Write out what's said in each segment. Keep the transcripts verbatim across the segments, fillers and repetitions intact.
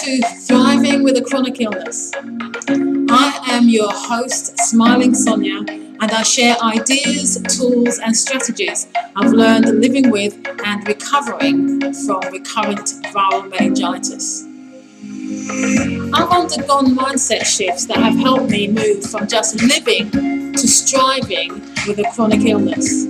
to Thriving with a Chronic Illness. I am your host, Smiling Sonia, and I share ideas, tools and strategies I've learned living with and recovering from recurrent viral meningitis. I've undergone mindset shifts that have helped me move from just living to striving with a chronic illness.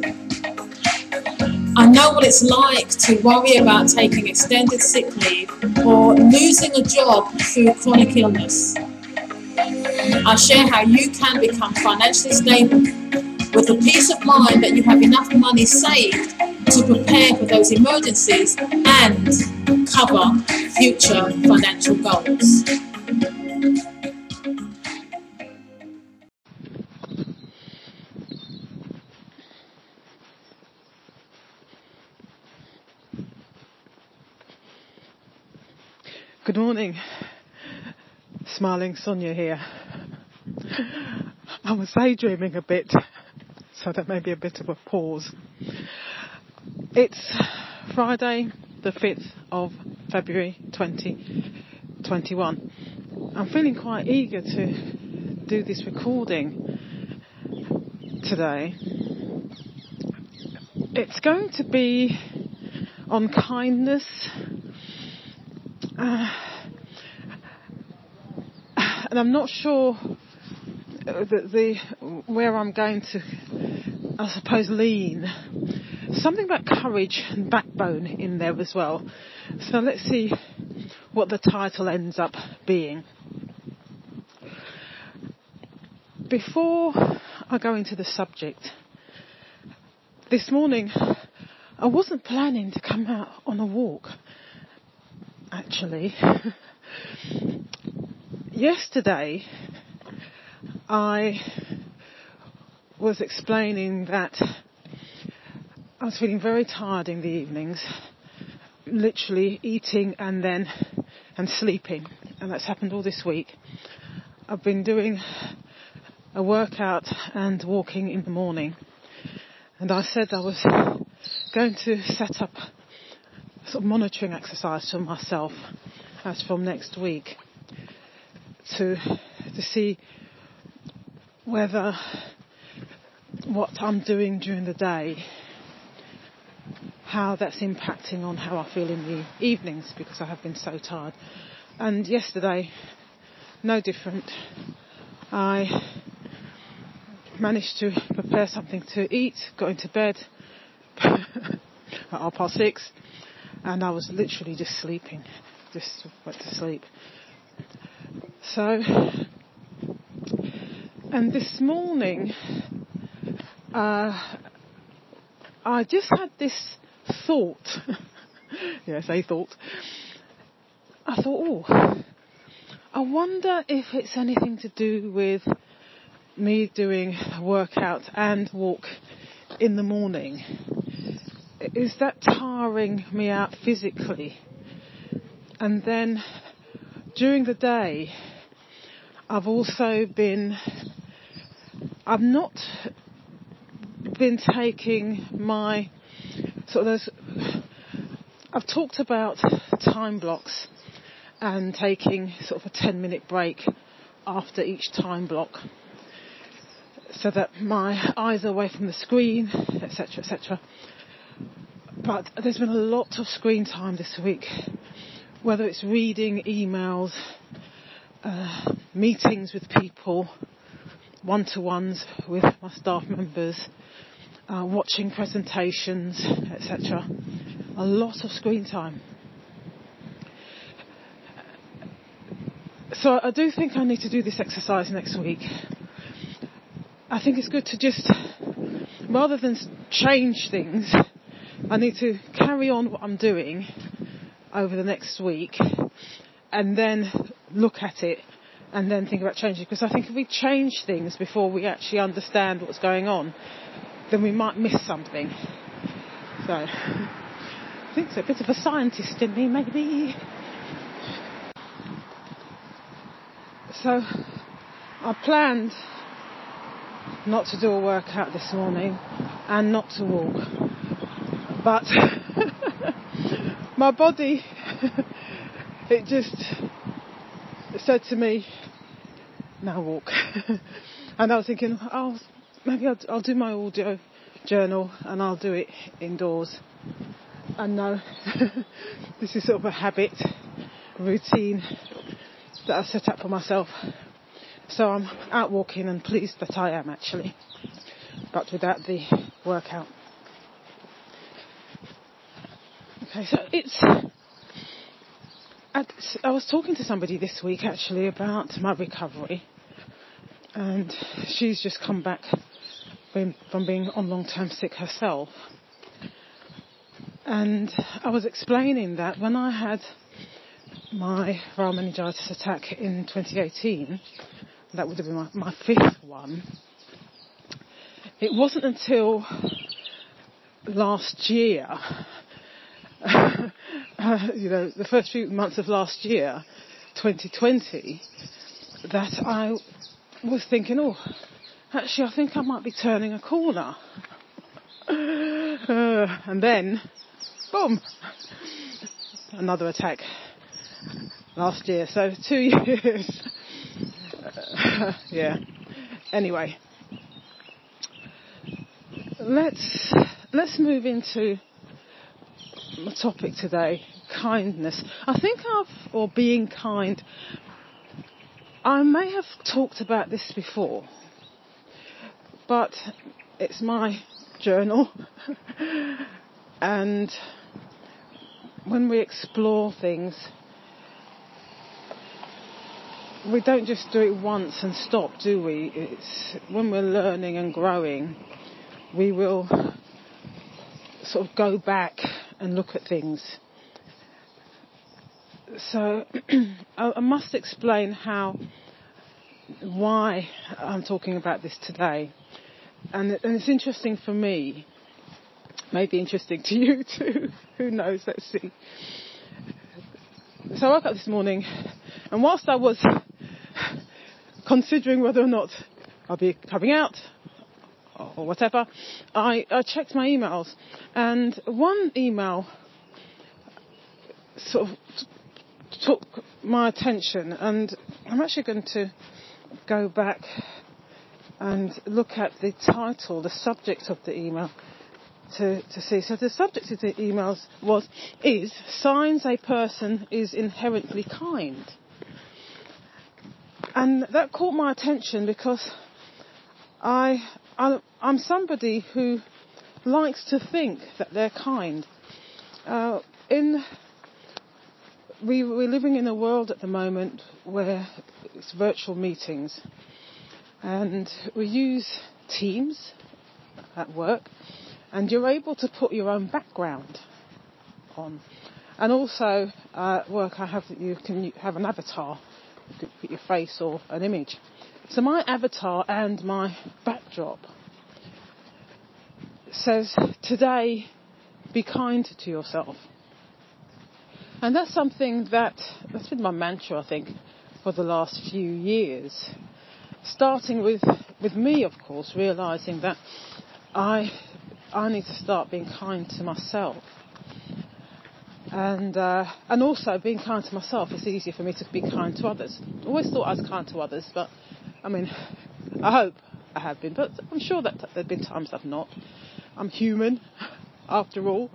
I know what it's like to worry about taking extended sick leave or losing a job through chronic illness. I share how you can become financially stable with the peace of mind that you have enough money saved to prepare for those emergencies and cover future financial goals. Good morning, Smiling Sonia here. I was daydreaming a bit, so there may be a bit of a pause. It's Friday, the fifth of February twenty twenty-one. I'm feeling quite eager to do this recording today. It's going to be on kindness. Uh, and I'm not sure that the where I'm going to, I suppose, lean. Something about courage and backbone in there as well. So let's see what the title ends up being. Before I go into the subject, this morning I wasn't planning to come out on a walk. Actually, yesterday I was explaining that I was feeling very tired in the evenings, literally eating and then and sleeping, and that's happened all this week. I've been doing a workout and walking in the morning, and I said I was going to set up sort of monitoring exercise for myself as from next week to to see whether what I'm doing during the day, how that's impacting on how I feel in the evenings, because I have been so tired. And yesterday, no different. I managed to prepare something to eat, got into bed at half past six, and I was literally just sleeping, just went to sleep. So, and this morning, uh, I just had this thought, yes, a thought. I thought, oh, I wonder if it's anything to do with me doing a workout and walk in the morning. Is that tiring me out physically? And then during the day, I've also been, I've not been taking my, sort of those, I've talked about time blocks and taking sort of a ten minute break after each time block, so that my eyes are away from the screen, et cetera, et cetera. But there's been a lot of screen time this week, whether it's reading emails, uh, meetings with people, one-to-ones with my staff members, uh, watching presentations, et cetera. A lot of screen time. So I do think I need to do this exercise next week. I think it's good to just, rather than change things, I need to carry on what I'm doing over the next week and then look at it and then think about changing. Because I think if we change things before we actually understand what's going on, then we might miss something. So, I think so. A bit of a scientist in me, maybe. So, I planned not to do a workout this morning and not to walk. But my body, it just said to me, now walk. And I was thinking, oh, maybe I'll, I'll do my audio journal and I'll do it indoors. And no, this is sort of a habit, routine that I've set up for myself. So I'm out walking, and pleased that I am actually, but without the workout. Okay, so it's, I was talking to somebody this week actually about my recovery, and she's just come back from being on long-term sick herself. And I was explaining that when I had my viral meningitis attack in twenty eighteen, that would have been my, my fifth one, it wasn't until last year, uh, you know, the first few months of last year, twenty twenty, that I was thinking, oh, actually I think I might be turning a corner. uh, and then, boom, another attack last year. So two years. uh, yeah. Anyway, let's let's move into my topic today: kindness. I think I've, or being kind. I may have talked about this before, but it's my journal, and when we explore things, we don't just do it once and stop, do we? It's when we're learning and growing, we will sort of go back and look at things. So I must explain how, why I'm talking about this today. And, and it's interesting for me, maybe interesting to you too, who knows, let's see. So I woke up this morning, and whilst I was considering whether or not I'll be coming out or whatever, I, I checked my emails, and one email sort of took my attention, and I'm actually going to go back and look at the title, the subject of the email, to, to see. So the subject of the emails was, is signs a person is inherently kind. And that caught my attention because I, I, I'm somebody who likes to think that they're kind. Uh, in we, we're living in a world at the moment where it's virtual meetings, and we use Teams at work, and you're able to put your own background on. And also uh, at work, I have you can have an avatar. You could put your face or an image. So my avatar and my backdrop says, today, be kind to yourself. And that's something that, that's been my mantra, I think, for the last few years. Starting with, with me, of course, realising that I, I need to start being kind to myself. And uh, and also being kind to myself, it's easier for me to be kind to others. I always thought I was kind to others, but I mean, I hope I have been, but I'm sure that there have been times I've not. I'm human, after all.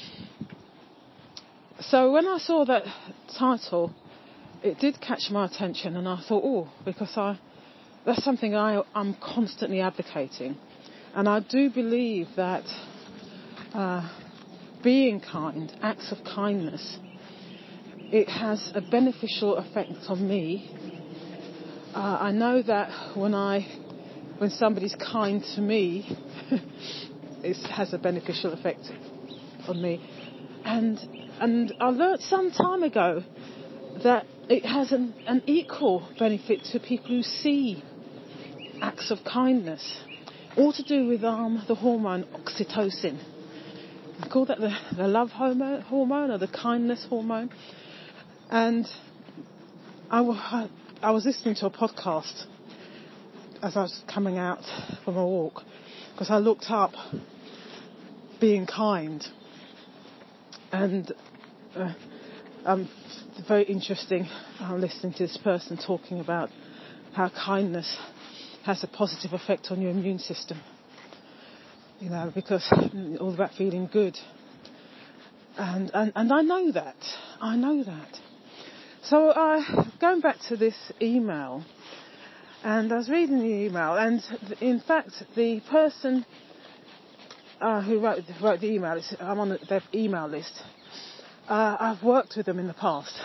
So when I saw that title, it did catch my attention, and I thought, oh, because I that's something I, I'm constantly advocating. And I do believe that uh, being kind, acts of kindness, it has a beneficial effect on me. Uh, I know that when I, when somebody's kind to me, it has a beneficial effect on me. And and I learnt some time ago that it has an, an equal benefit to people who see acts of kindness, all to do with um, the hormone oxytocin. I call that the, the love hormone, hormone or the kindness hormone. And I, I, I was listening to a podcast as I was coming out from a walk, because I looked up being kind, and uh, um, very interesting uh, listening to this person talking about how kindness has a positive effect on your immune system. You know, because all about feeling good. And, and, and I know that. I know that. So uh, going back to this email, and I was reading the email, and in fact, the person uh, who wrote, wrote the email, I'm on their email list. Uh, I've worked with them in the past.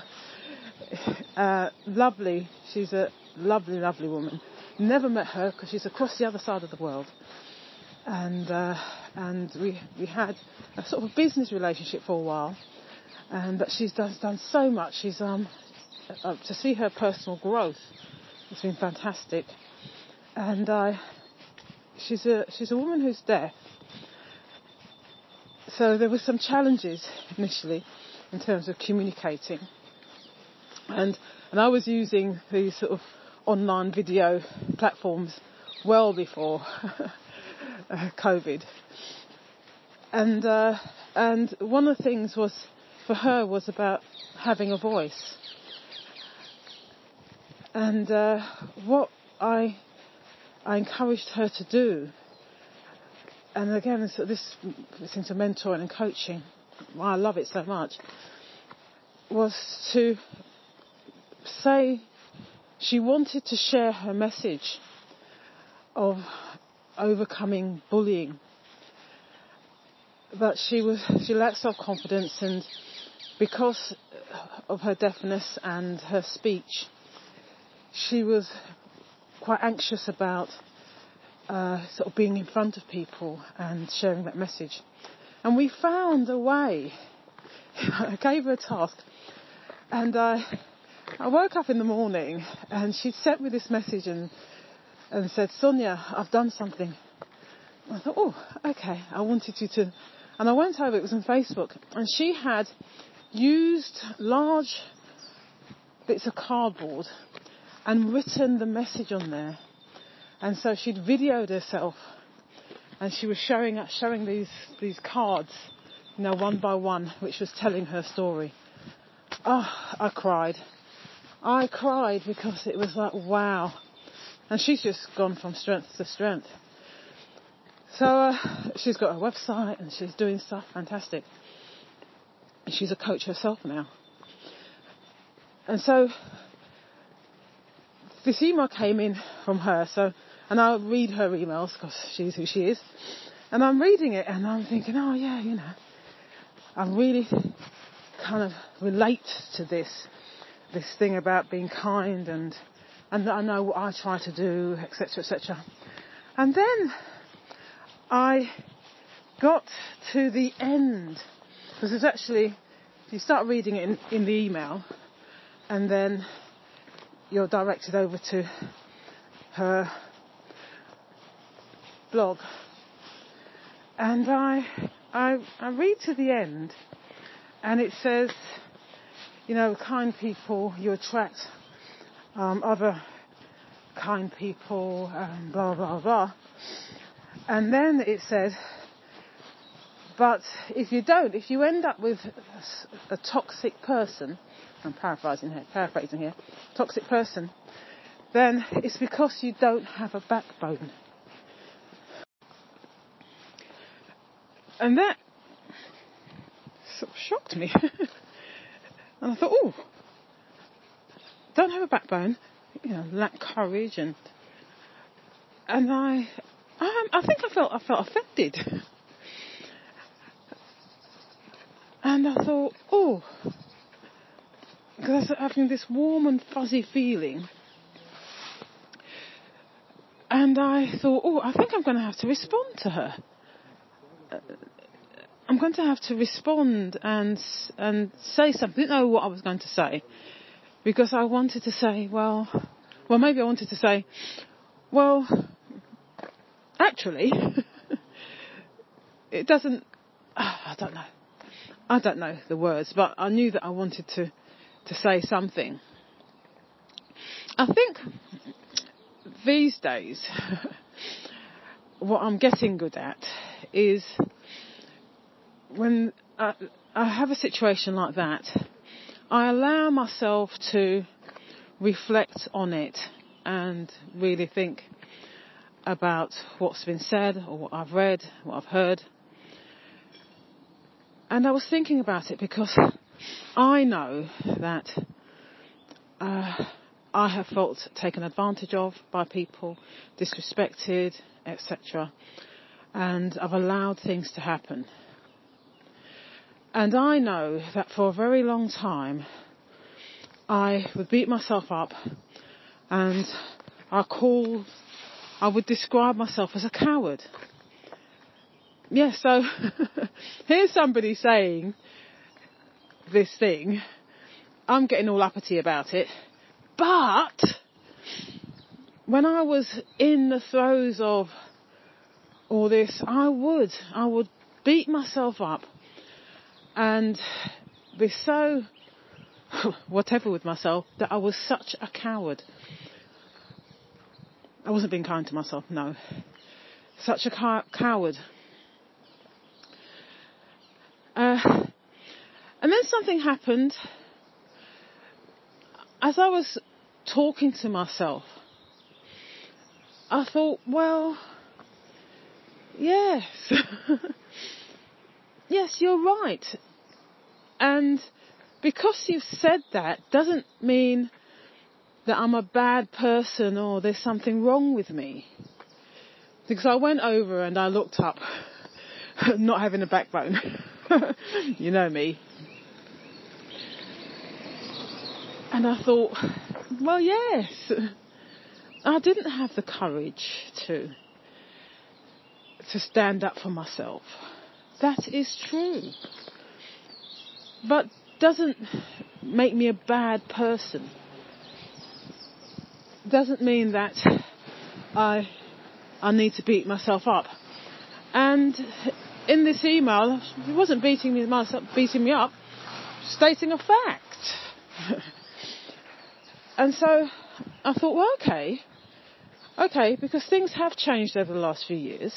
uh, lovely. She's a lovely, lovely woman. Never met her because she's across the other side of the world. And uh, and we we had a sort of business relationship for a while. And but she's done, done so much. She's um uh, to see her personal growth. It's been fantastic. And uh, she's a she's a woman who's deaf. So there were some challenges initially in terms of communicating. And and I was using these sort of online video platforms well before uh, COVID. And uh, and one of the things was for her was about having a voice. And uh, what I I encouraged her to do, and again, this, this this into mentoring and coaching, I love it so much, was to say she wanted to share her message of overcoming bullying. But she was she lacked self-confidence, and because of her deafness and her speech, she was quite anxious about uh, sort of being in front of people and sharing that message. And we found a way. I gave her a task, and I I woke up in the morning, and she'd sent me this message and and said, "Sonia, I've done something." I thought, oh, okay. I wanted you to, and I went over. It was on Facebook, and she had used large bits of cardboard and written the message on there. And so she'd videoed herself, and she was showing showing these these cards, you know, one by one, which was telling her story. Oh, I cried. I cried because it was like, wow. And she's just gone from strength to strength. So uh, she's got a website and she's doing stuff fantastic. And she's a coach herself now. And so this email came in from her. So, and I read her emails because she's who she is. And I'm reading it and I'm thinking, oh yeah, you know, I really kind of relate to this, this thing about being kind, and and I know what I try to do, et cetera, et cetera. And then I got to the end, because it's actually, you start reading it in, in the email, and then you're directed over to her blog. And I, I, I read to the end, and it says, you know, kind people, you attract um, other kind people, and blah, blah, blah. And then it said, but if you don't, if you end up with a, a toxic person, I'm paraphrasing here, paraphrasing here, toxic person, then it's because you don't have a backbone. And that sort of shocked me. And I thought, oh, don't have a backbone, you know, lack courage, and and I, I, I think I felt I felt offended. And I thought, oh, because I was having this warm and fuzzy feeling. And I thought, oh, I think I'm going to have to respond to her. I'm going to have to respond and and say something. I didn't know what I was going to say, because I wanted to say, well, well, maybe I wanted to say, well, actually, it doesn't. I don't know. I don't know the words, but I knew that I wanted to to say something. I think these days, what I'm getting good at is, when I, I have a situation like that, I allow myself to reflect on it and really think about what's been said or what I've read, what I've heard. And I was thinking about it because I know that uh, I have felt taken advantage of by people, disrespected, et cetera. And I've allowed things to happen. And I know that for a very long time, I would beat myself up and I call, I would describe myself as a coward. Yes, yeah, so here's somebody saying this thing. I'm getting all uppity about it. But when I was in the throes of all this, I would, I would beat myself up and be so whatever with myself that I was such a coward. I wasn't being kind to myself, no. Such a cow- coward. Uh, and then something happened as I was talking to myself. I thought, well, yes, yes, you're right. And because you've said that doesn't mean that I'm a bad person or there's something wrong with me. Because I went over and I looked up, not having a backbone. You know me. And I thought, well, yes, I didn't have the courage to to stand up for myself. That is true. But doesn't make me a bad person. Doesn't mean that I I need to beat myself up. And in this email, it wasn't beating me myself, beating me up, stating a fact. And so I thought, well, okay, okay, because things have changed over the last few years.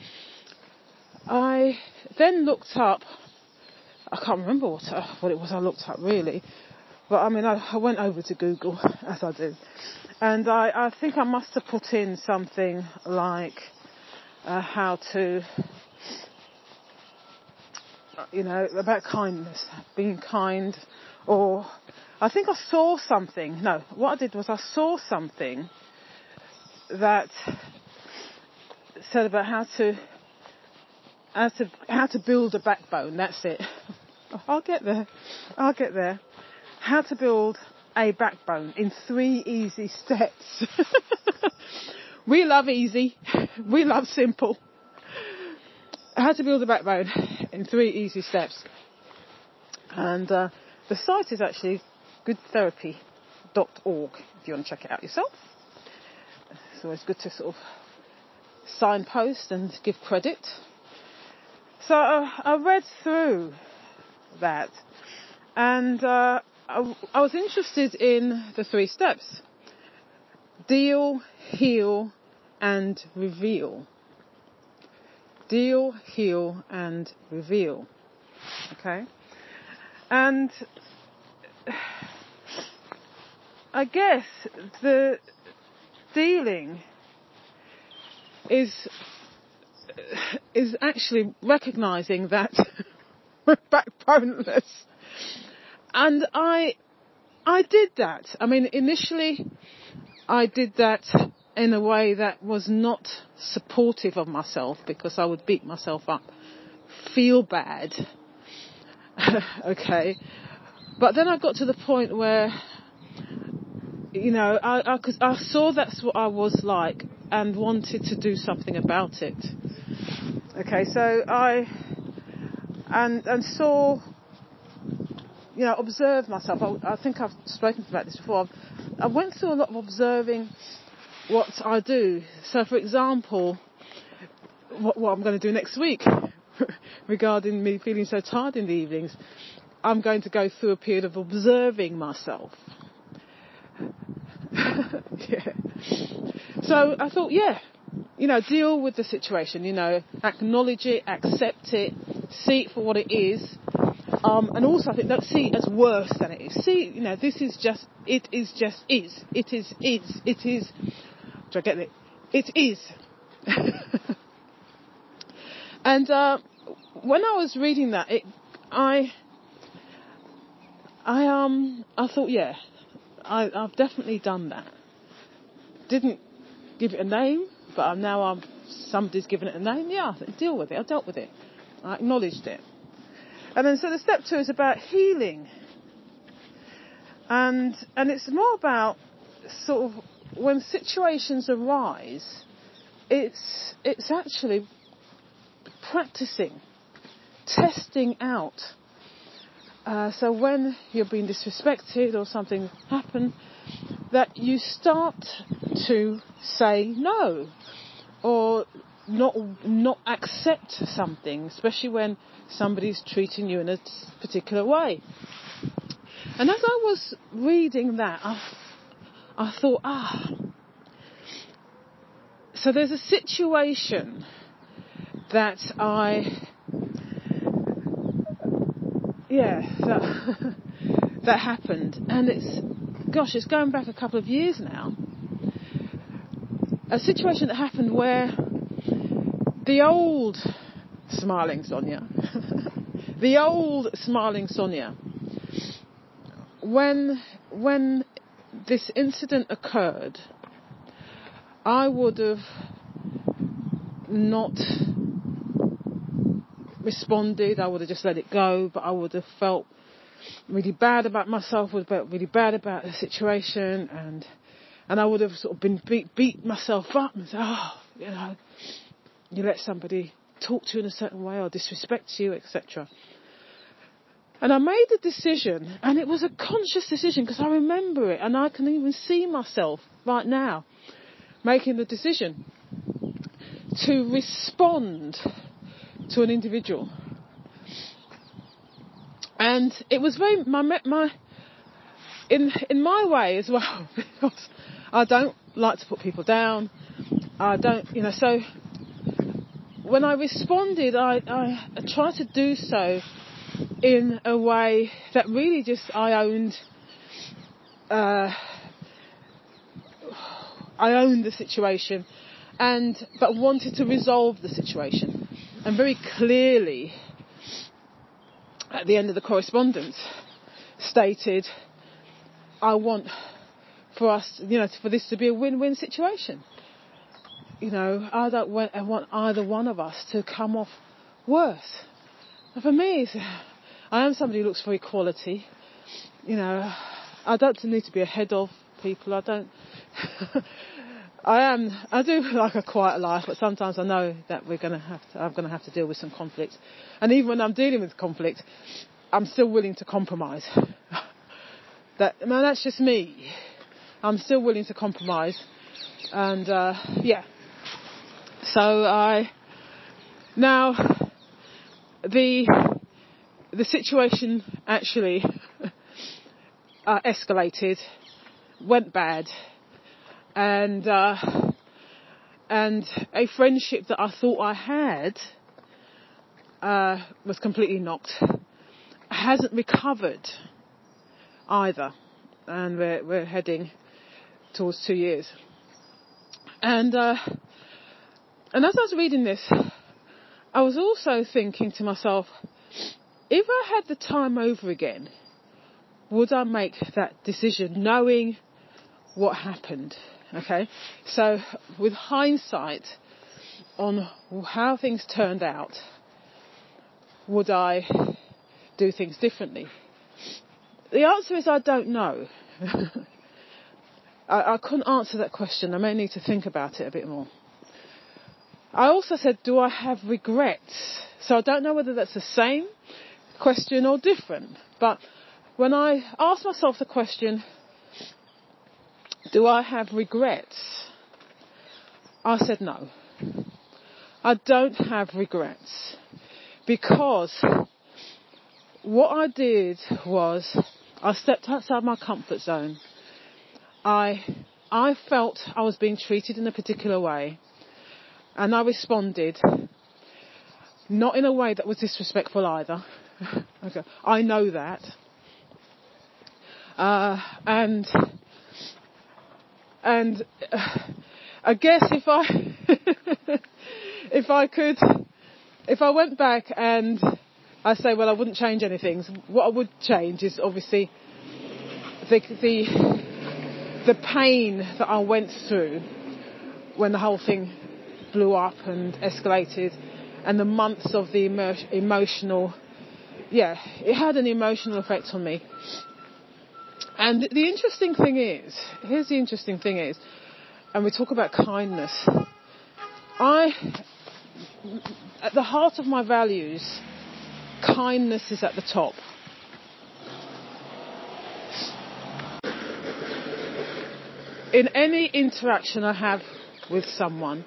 I then looked up. I can't remember what uh, what it was I looked up really, but I mean I, I went over to Google as I do, and I, I think I must have put in something like uh, how to, you know, about kindness, being kind, or I think I saw something. No, what I did was I saw something that said about how to. How to, how to build a backbone, that's it. I'll get there, I'll get there. How to build a backbone in three easy steps. We love easy, we love simple. How to build a backbone in three easy steps. And uh, the site is actually good therapy dot org if you want to check it out yourself. It's always good to sort of signpost and give credit. So uh, I read through that and uh, I, I was interested in the three steps. Deal, heal and reveal. Deal, heal and reveal. Okay? And I guess the dealing is is actually recognising that we're backboneless. And I I did that. I mean, initially I did that in a way that was not supportive of myself because I would beat myself up, feel bad. Okay. But then I got to the point where, you know, I, I, cause I saw that's what I was like and wanted to do something about it. Okay, so I, and, and saw, you know, observed myself. I, I think I've spoken about this before. I went through a lot of observing what I do. So, for example, what, what I'm going to do next week regarding me feeling so tired in the evenings, I'm going to go through a period of observing myself. Yeah. So I thought, yeah, you know, deal with the situation, you know, acknowledge it, accept it, see it for what it is, Um, and also, I think don't see it as worse than it is. See, you know, this is just, it is just is. It is, is, it is. Do I get it? It is. And uh, when I was reading that, it, I, I um, I thought, yeah, I, I've definitely done that. Didn't give it a name, but I'm now I'm somebody's given it a name. Yeah, I deal with it. I dealt with it. I acknowledged it. And then so the step two is about healing, and and it's more about sort of when situations arise, it's it's actually practicing, testing out. Uh, so when you're being disrespected or something happened, that you start to say no, or not not accept something, especially when somebody's treating you in a particular way. And as I was reading that, I, I thought, ah, so there's a situation that I, yeah, that, that happened, and it's, gosh, it's going back a couple of years now. A situation that happened where the old smiling Sonia, the old smiling Sonia, when when this incident occurred, I would have not responded. I would have just let it go, but I would have felt really bad about myself, would have felt really bad about the situation, and and I would have sort of been beat, beat myself up and said, oh, you know, you let somebody talk to you in a certain way or disrespect you, et cetera. And I made the decision, and it was a conscious decision because I remember it, and I can even see myself right now making the decision to respond to an individual. And it was very my my in in my way as well, because I don't like to put people down. I don't, you know. So when I responded, I I, I tried to do so in a way that really just I owned. Uh, I owned the situation, and but wanted to resolve the situation, and very clearly at the end of the correspondence stated, I want for us, you know, for this to be a win-win situation. You know, I don't want, I want either one of us to come off worse. And for me, it's, I am somebody who looks for equality. You know, I don't need to be ahead of people. I don't. I am. I do like a quiet life, but sometimes I know that we're going to have to. I'm going to have to deal with some conflict, and even when I'm dealing with conflict, I'm still willing to compromise. That, I mean, that's just me. I'm still willing to compromise, and uh, yeah. So I now the the situation actually uh, escalated, went bad. And uh, and a friendship that I thought I had uh, was completely knocked. Hasn't recovered either, and we're we're heading towards two years. And uh, and as I was reading this, I was also thinking to myself, if I had the time over again, would I make that decision, knowing what happened? Okay, so with hindsight on how things turned out, would I do things differently? The answer is I don't know. I, I couldn't answer that question. I may need to think about it a bit more. I also said, do I have regrets? So I don't know whether that's the same question or different. But when I asked myself the question, do I have regrets? I said no. I don't have regrets, because what I did was I stepped outside my comfort zone. I I felt I was being treated in a particular way, and I responded, not in a way that was disrespectful either. Okay, I know that. Uh, and and uh, I guess if I if I could, if I went back and I say, well, I wouldn't change anything. So what I would change is obviously the the the pain that I went through when the whole thing blew up and escalated, and the months of the emo- emotional, yeah, it had an emotional effect on me. And the interesting thing is, here's the interesting thing is, and we talk about kindness. I, at the heart of my values, kindness is at the top. In any interaction I have with someone,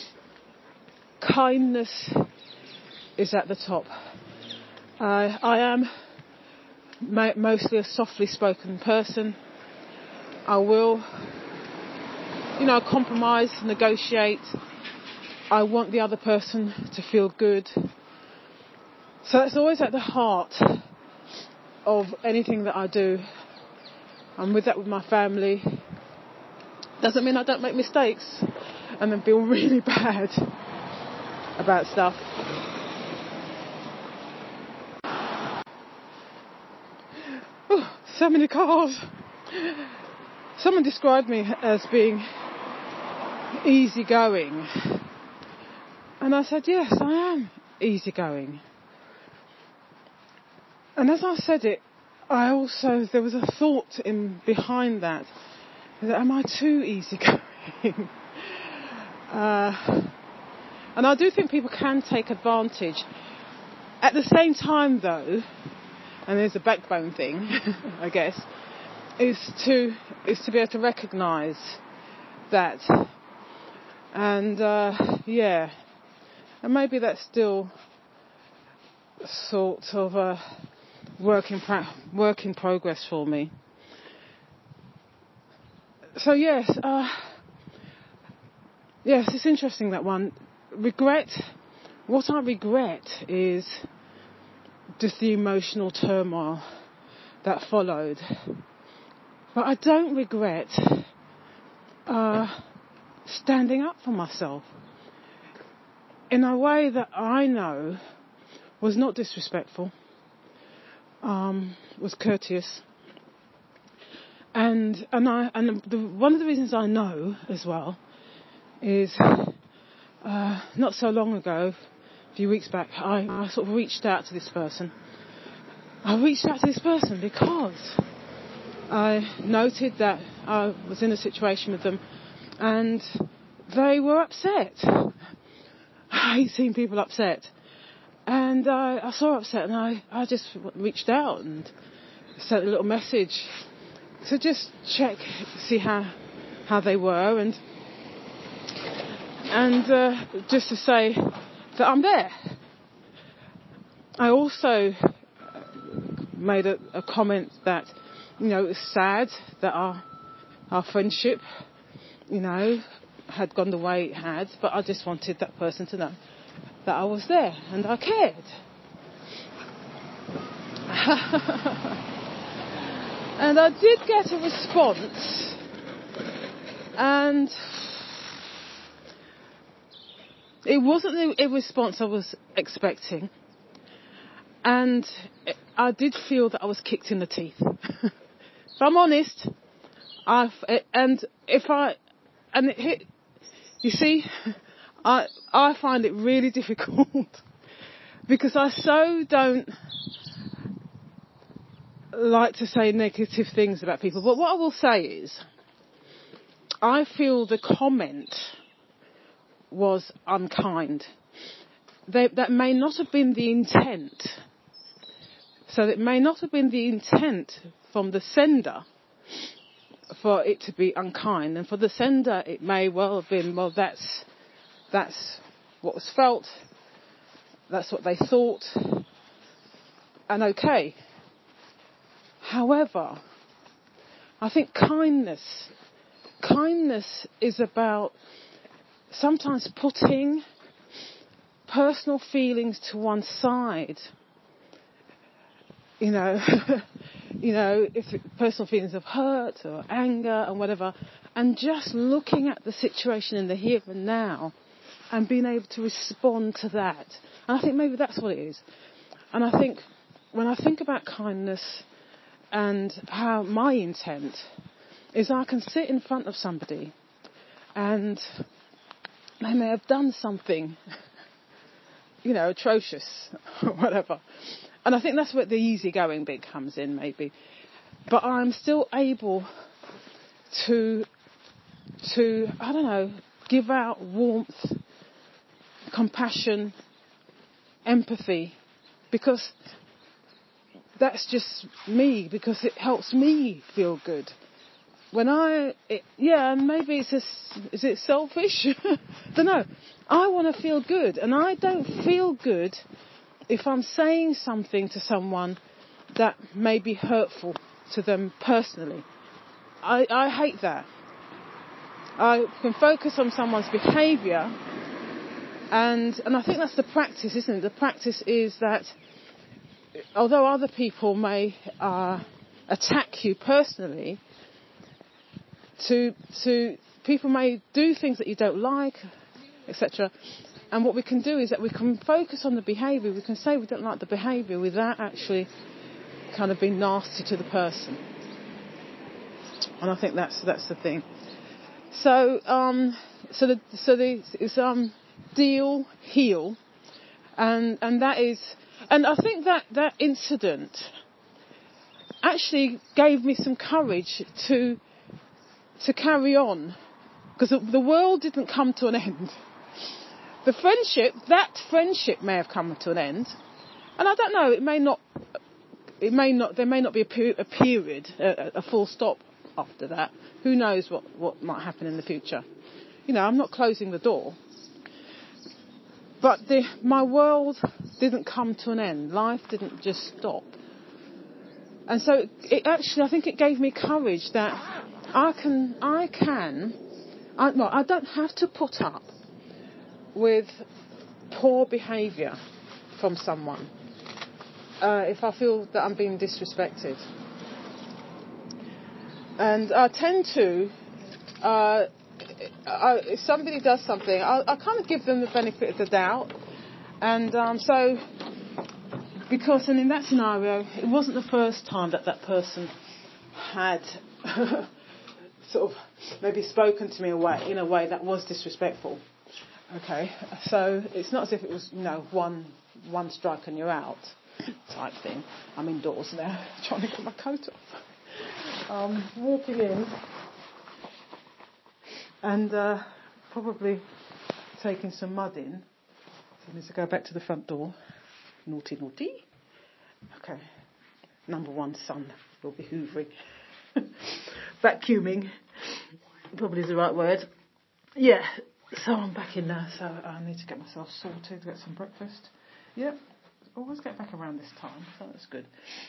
kindness is at the top. Uh, I am ma- mostly a softly spoken person. I will, you know, compromise, negotiate. I want the other person to feel good. So that's always at the heart of anything that I do. I'm with that with my family. Doesn't mean I don't make mistakes and then feel really bad about stuff. Oh, so many cars. Someone described me as being easygoing. And I said, yes, I am easygoing. And as I said it, I also, there was a thought in behind that. that am I too easygoing? uh, and I do think people can take advantage. At the same time, though, and there's a backbone thing, I guess, is to is to be able to recognise that. And uh, yeah, and maybe that's still sort of a work in pra- work in progress for me. So yes, uh, yes, it's interesting, that one. Regret. What I regret is just the emotional turmoil that followed. But I don't regret uh, standing up for myself in a way that I know was not disrespectful, um, was courteous, and and I and the, one of the reasons I know as well is uh, not so long ago, a few weeks back, I, I sort of reached out to this person. I reached out to this person because I noted that I was in a situation with them and they were upset. I hate seeing people upset. And I, I saw her upset and I, I just reached out and sent a little message to just check, see how how they were, and and uh, just to say that I'm there. I also made a, a comment that, you know, it was sad that our our friendship, you know, had gone the way it had, but I just wanted that person to know that I was there and I cared. And I did get a response, and it wasn't the response I was expecting. And I did feel that I was kicked in the teeth. If I'm honest, I've, and if I, and it, you see, I I find it really difficult because I so don't like to say negative things about people. But what I will say is, I feel the comment was unkind. They, that may not have been the intent. So it may not have been the intent from the sender for it to be unkind. And for the sender, it may well have been, well, that's, that's what was felt. That's what they thought. And okay. However, I think kindness, kindness is about sometimes putting personal feelings to one side you know, you know, if it, personal feelings of hurt or anger and whatever, and just looking at the situation in the here and now and being able to respond to that. And I think maybe that's what it is. And I think when I think about kindness and how my intent is, I can sit in front of somebody and they may have done something, you know, atrocious or whatever. And I think that's where the easygoing bit comes in, maybe. But I'm still able to, to, I don't know, give out warmth, compassion, empathy, because that's just me, because it helps me feel good. When I, it, yeah, and maybe it's just, is it selfish? I don't know. I want to feel good, and I don't feel good if I'm saying something to someone that may be hurtful to them personally. I, I hate that. I can focus on someone's behaviour, and and I think that's the practice, isn't it? The practice is that although other people may uh, attack you personally, to to people may do things that you don't like, et cetera. And what we can do is that we can focus on the behaviour. We can say we don't like the behaviour without actually kind of being nasty to the person. And I think that's that's the thing. So um, so the so the it's um deal heal, and and that is, and I think that that incident actually gave me some courage to to carry on, because the world didn't come to an end. The friendship, that friendship may have come to an end, and I don't know. It may not. It may not. There may not be a, peri- a period, a, a full stop after that. Who knows what, what might happen in the future? You know, I'm not closing the door. But the, my world didn't come to an end. Life didn't just stop. And so it, it actually, I think it gave me courage that I can, I can, I, well, I don't have to put up with poor behaviour from someone uh, if I feel that I'm being disrespected. And I tend to, uh, I, if somebody does something, I, I kind of give them the benefit of the doubt. And um, so, because and in that scenario, it wasn't the first time that that person had sort of maybe spoken to me a way, in a way that was disrespectful. Okay, so it's not as if it was, you know, one one strike and you're out type thing. I'm indoors now, trying to get my coat off. Um, walking in and uh, probably taking some mud in. So I need to go back to the front door. Naughty, naughty. Okay, number one son will be hoovering. Vacuuming probably is the right word. Yeah, so I'm back in now, so I need to get myself sorted, get some breakfast. Yep, always get back around this time, so that's good.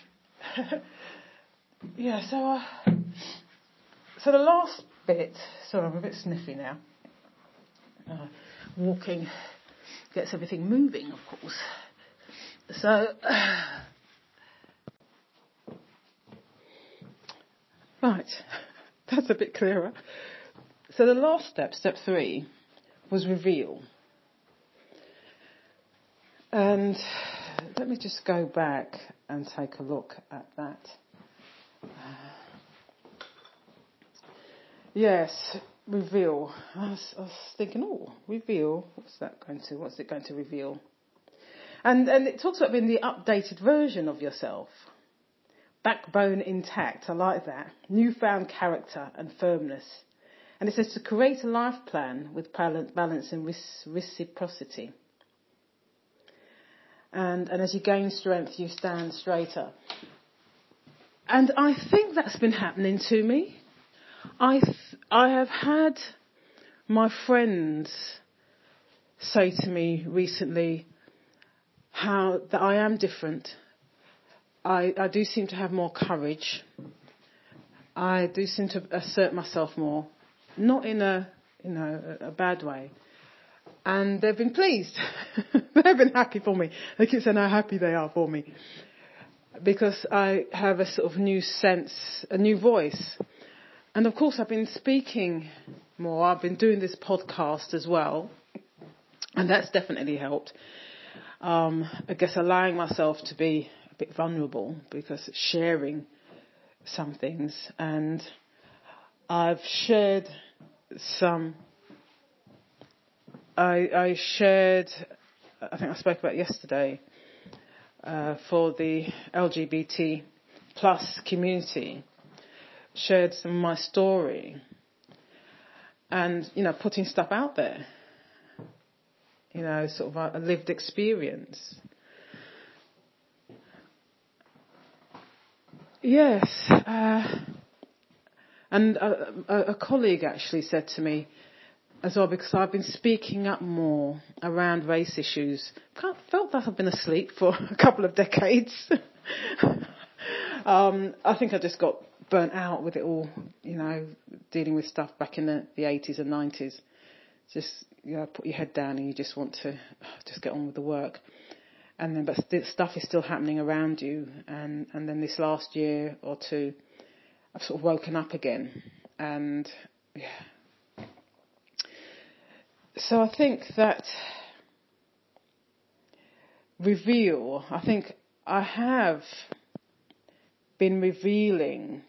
Yeah, so uh, so the last bit, sorry, I'm a bit sniffy now. Uh, walking gets everything moving, of course. So, uh, right, that's a bit clearer. So the last step, step three, was reveal. And let me just go back and take a look at that. Yes, reveal. I was, I was thinking, oh, reveal. What's that going to? What's it going to reveal? And and it talks about being the updated version of yourself. Backbone intact. I like that. Newfound character and firmness. And it says to create a life plan with balance and reciprocity. And and as you gain strength, you stand straighter. And I think that's been happening to me. I th- I have had my friends say to me recently how that I am different. I, I do seem to have more courage. I do seem to assert myself more, not in a you know a, a bad way. And they've been pleased. They've been happy for me. They keep saying how happy they are for me. because I have a sort of new sense, a new voice. And of course I've been speaking more. I've been doing this podcast as well. And that's definitely helped. Um, I guess allowing myself to be a bit vulnerable, because sharing some things. And I've shared some, I, I shared, I think I spoke about yesterday, uh, for the L G B T plus community, shared some of my story and, you know, putting stuff out there, you know, sort of a lived experience. Yes, uh, and a, a, a colleague actually said to me as well, because I've been speaking up more around race issues. I felt that I've been asleep for a couple of decades. um, I think I just got burnt out with it all, you know, dealing with stuff back in the, the eighties and nineties. Just, you know, put your head down and you just want to just get on with the work. And then, but st- stuff is still happening around you. And, and then this last year or two, I've sort of woken up again. And, yeah. So I think that reveal, I think I have been revealing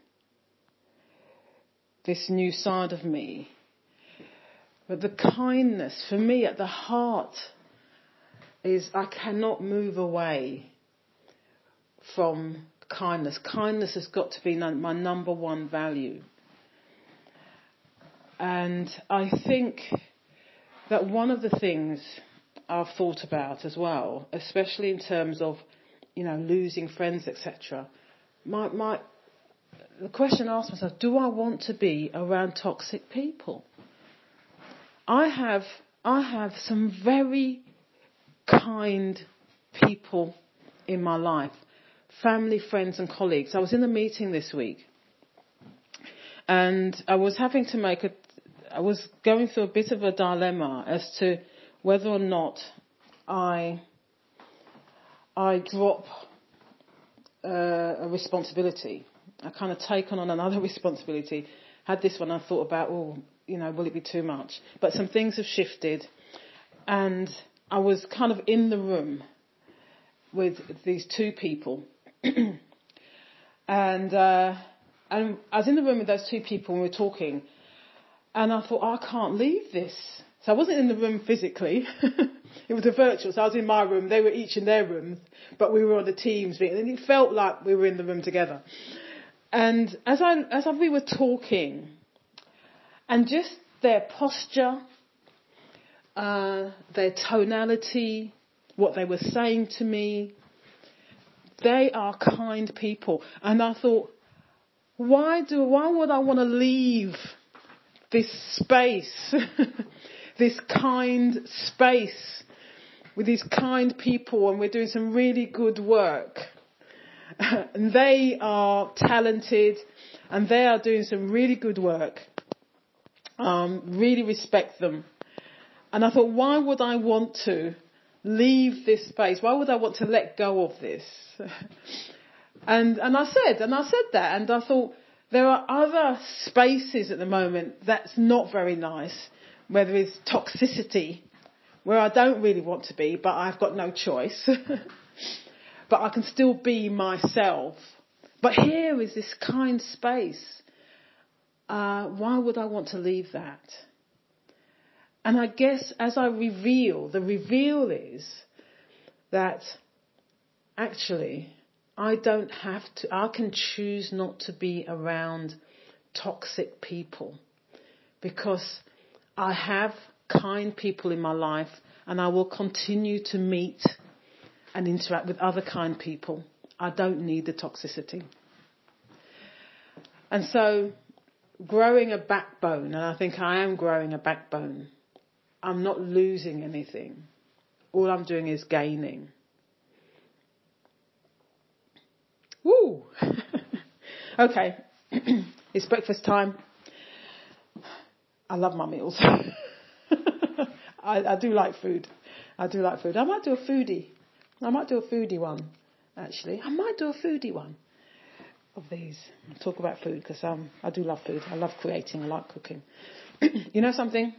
this new side of me. But the kindness, for me, at the heart, is I cannot move away from kindness. Kindness has got to be my number one value. And I think that one of the things I've thought about as well, especially in terms of, you know, losing friends, et cetera, my, my, the question I asked myself, do I want to be around toxic people? I have, I have some very kind people in my life, family, friends and colleagues. I was in a meeting this week and I was having to make a, I was going through a bit of a dilemma as to whether or not I, I drop uh, a responsibility. I kind of taken on another responsibility. Had this one I thought about, oh, you know, will it be too much? But some things have shifted and I was kind of in the room with these two people. and, uh, and I was in the room with those two people and we were talking. And I thought, oh, I can't leave this. So I wasn't in the room physically. It was a virtual. So I was in my room. They were each in their rooms. But we were on the Teams meeting. And it felt like we were in the room together. And as I, as we were talking, and just their posture, Uh, their tonality, what they were saying to me. They are kind people. And I thought, why do, why would I want to leave this space, this kind space with these kind people, and we're doing some really good work. And they are talented and they are doing some really good work. Um, really respect them. And I thought, why would I want to leave this space? Why would I want to let go of this? and and I said, and I said that, and I thought, there are other spaces at the moment that's not very nice, where there is toxicity, where I don't really want to be, but I've got no choice. But I can still be myself. But here is this kind space. Uh, why would I want to leave that? And I guess as I reveal, the reveal is that actually I don't have to, I can choose not to be around toxic people, because I have kind people in my life and I will continue to meet and interact with other kind people. I don't need the toxicity. And so growing a backbone, and I think I am growing a backbone, I'm not losing anything. All I'm doing is gaining. Woo! Okay, it's breakfast time. I love my meals. I, I do like food. I do like food. I might do a foodie. I might do a foodie one. actually. I might do a foodie one of these. I'll talk about food because um, I do love food. I love creating. I like cooking. You know something?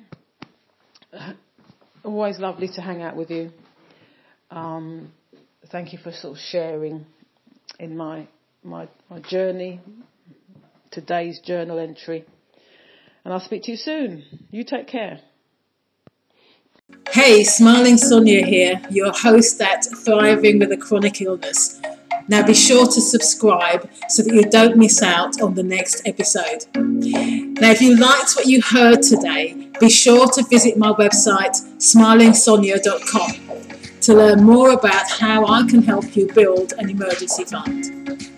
Always lovely to hang out with you. Um, thank you for sort of sharing in my, my my journey, today's journal entry. And I'll speak to you soon. You take care. Hey, Smiling Sonia here, your host at Thriving with a Chronic Illness. Now be sure to subscribe so that you don't miss out on the next episode. Now if you liked what you heard today, be sure to visit my website smiling sonia dot com to learn more about how I can help you build an emergency fund.